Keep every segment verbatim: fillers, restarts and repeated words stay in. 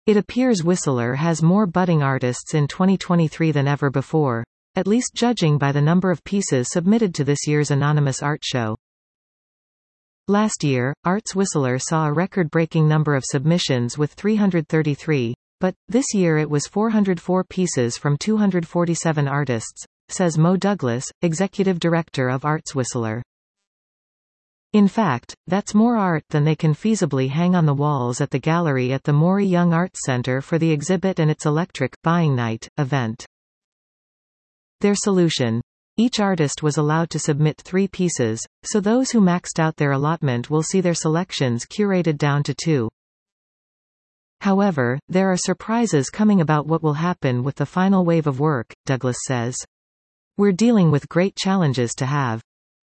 It appears Whistler has more budding artists in twenty twenty-three than ever before, at least judging by the number of pieces submitted to this year's anonymous art show. Last year, Arts Whistler saw a record-breaking number of submissions with three hundred thirty-three, but, this year it was four hundred four pieces from two hundred forty-seven artists, says Mo Douglas, executive director of Arts Whistler. In fact, that's more art than they can feasibly hang on the walls at the gallery at the Maury Young Arts Center for the exhibit and its Electric Buying Night event. Their solution. Each artist was allowed to submit three pieces, so those who maxed out their allotment will see their selections curated down to two. However, there are surprises coming about what will happen with the final wave of work, Douglas says. We're dealing with great challenges to have.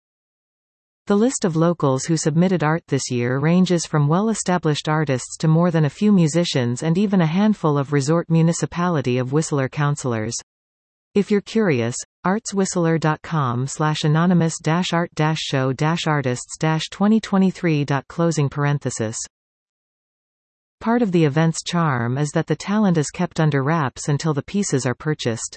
The list of locals who submitted art this year ranges from well-established artists to more than a few musicians and even a handful of resort municipality of Whistler councillors. If you're curious, artswhistler dot com slash anonymous dash art dash show dash artists dash twenty twenty-three dot closing parenthesis. Part of the event's charm is that the talent is kept under wraps until the pieces are purchased.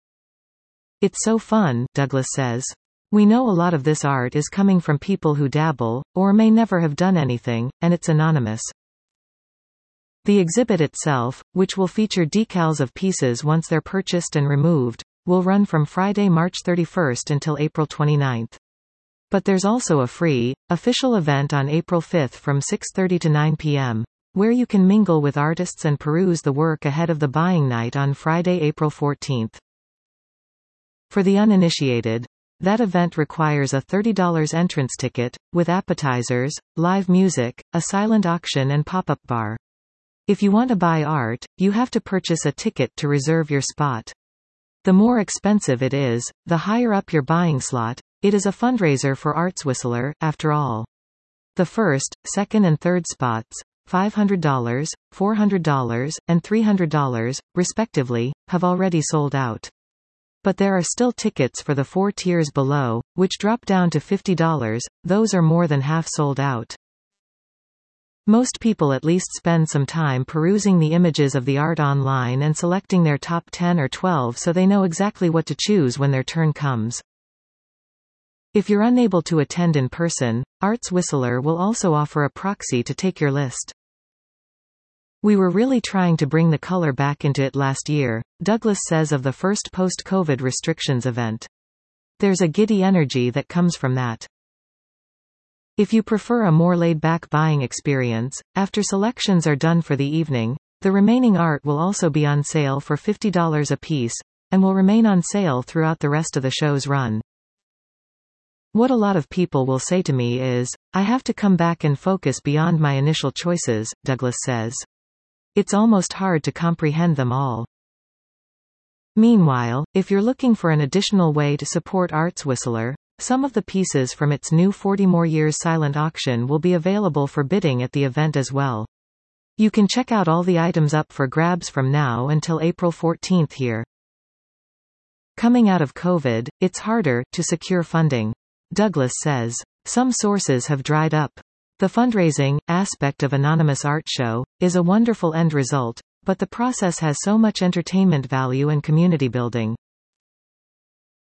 It's so fun, Douglas says. We know a lot of this art is coming from people who dabble, or may never have done anything, and it's anonymous. The exhibit itself, which will feature decals of pieces once they're purchased and removed, will run from Friday, March thirty-first until April twenty-ninth. But there's also a free, official event on April fifth from six thirty to nine p m, where you can mingle with artists and peruse the work ahead of the buying night on Friday, April fourteenth. For the uninitiated, that event requires a thirty dollars entrance ticket, with appetizers, live music, a silent auction and pop-up bar. If you want to buy art, you have to purchase a ticket to reserve your spot. The more expensive it is, the higher up your buying slot. It is a fundraiser for Arts Whistler, after all. The first, second and third spots, five hundred dollars, four hundred dollars, and three hundred dollars, respectively, have already sold out. But there are still tickets for the four tiers below, which drop down to fifty dollars, those are more than half sold out. Most people at least spend some time perusing the images of the art online and selecting their top ten or twelve so they know exactly what to choose when their turn comes. If you're unable to attend in person, Arts Whistler will also offer a proxy to take your list. We were really trying to bring the color back into it last year, Douglas says of the first post-COVID restrictions event. There's a giddy energy that comes from that. If you prefer a more laid-back buying experience, after selections are done for the evening, the remaining art will also be on sale for fifty dollars a piece, and will remain on sale throughout the rest of the show's run. What a lot of people will say to me is, I have to come back and focus beyond my initial choices, Douglas says. It's almost hard to comprehend them all. Meanwhile, if you're looking for an additional way to support Arts Whistler, some of the pieces from its new forty More Years silent auction will be available for bidding at the event as well. You can check out all the items up for grabs from now until April fourteenth here. Coming out of COVID, it's harder to secure funding. Douglas says, some sources have dried up. The fundraising aspect of Anonymous Art Show is a wonderful end result, but the process has so much entertainment value and community building.